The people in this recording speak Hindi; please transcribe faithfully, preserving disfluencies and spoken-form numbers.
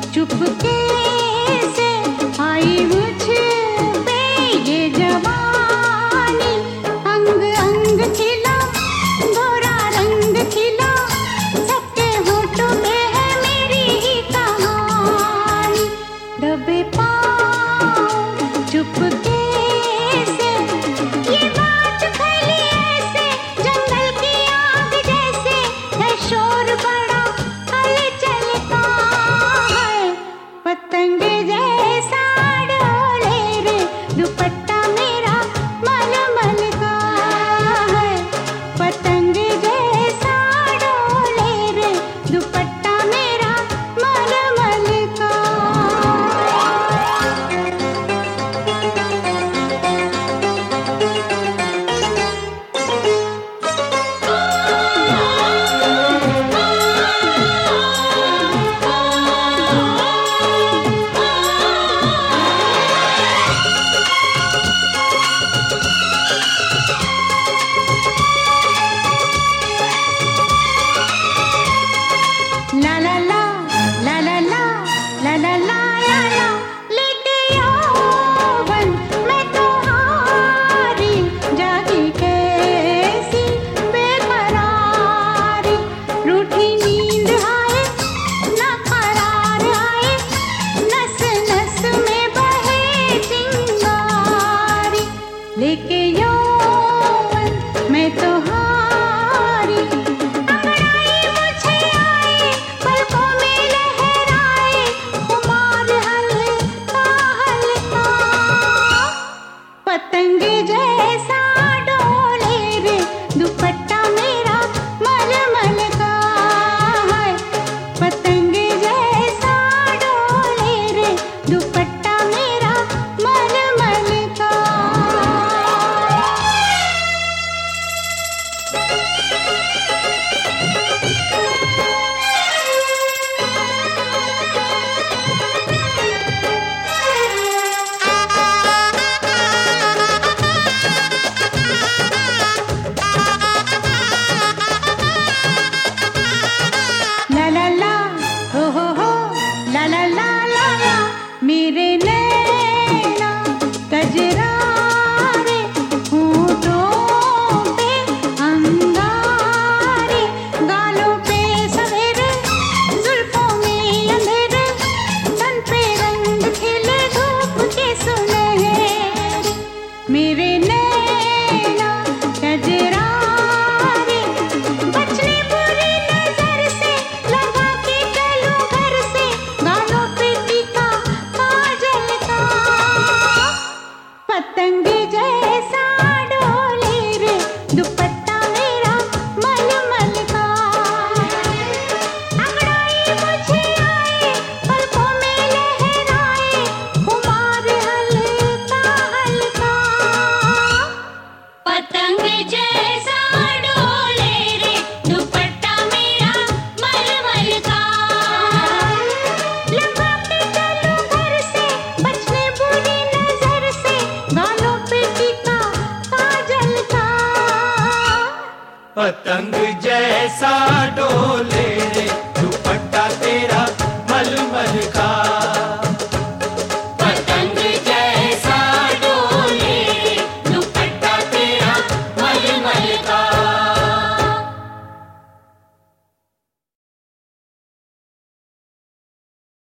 चुपके से आई मुझ पे ये जवानी, अंग अंग खिला गोरा रंग खिला, सबके होठों पे है मेरी ही कहानी। दबे पाँव चुपके से ये बात फैली ऐसे, जंगल की आग जैसे है शोर बड़ा हलचल का है। पतंग जैसा डोले रे दुपट्टा मेरा मलमल का है। पतंग जैसा डोले रे दुपट्टा मेरा मलमल का। ला ला ला ला ला ला ला ला ला ला ला, लेके यौवन मैं तो हारी, जागी कैसी बेकरारी। रूठी नींद आए ना करार आए, नस नस में बहे चिंगारी। लेके यौवन मैं तो हारी, अंगड़ाई मुझे आए पलकों में लहराए, खुमार हल्का हल्का। पतंग जैसा डोले रे दुपट्टा मेरा मलमल का है। पतंग जैसा डोले रे दुपट्टा मेरा मलमल का। ला ला ला हो हो हो ला ला ला ला ला, मेरे नैना कजरारे होठों पे अंगारे, गालों पे सवेरे जुल्फों में अंधेरे, तन पे रंग खिले धूप के सुनहरे। मेरे नैना कजरारे बचने बुरी नजर से, लगा के चलूं घर से, गालों पे टीका काजल का। पतंग जैसा डोले रे दुपट्टा मेरा मलमल का। अंगड़ाई मुझे आए पलकों में लहराए, खुमार हल्का हल्का। पतंग जैसा डोले रे दुपट्टा मेरा मलमल का। लगा के चलूं घर से, बचने बुरी नजर से, गालों पे टीका काजल का। पतंग जैसा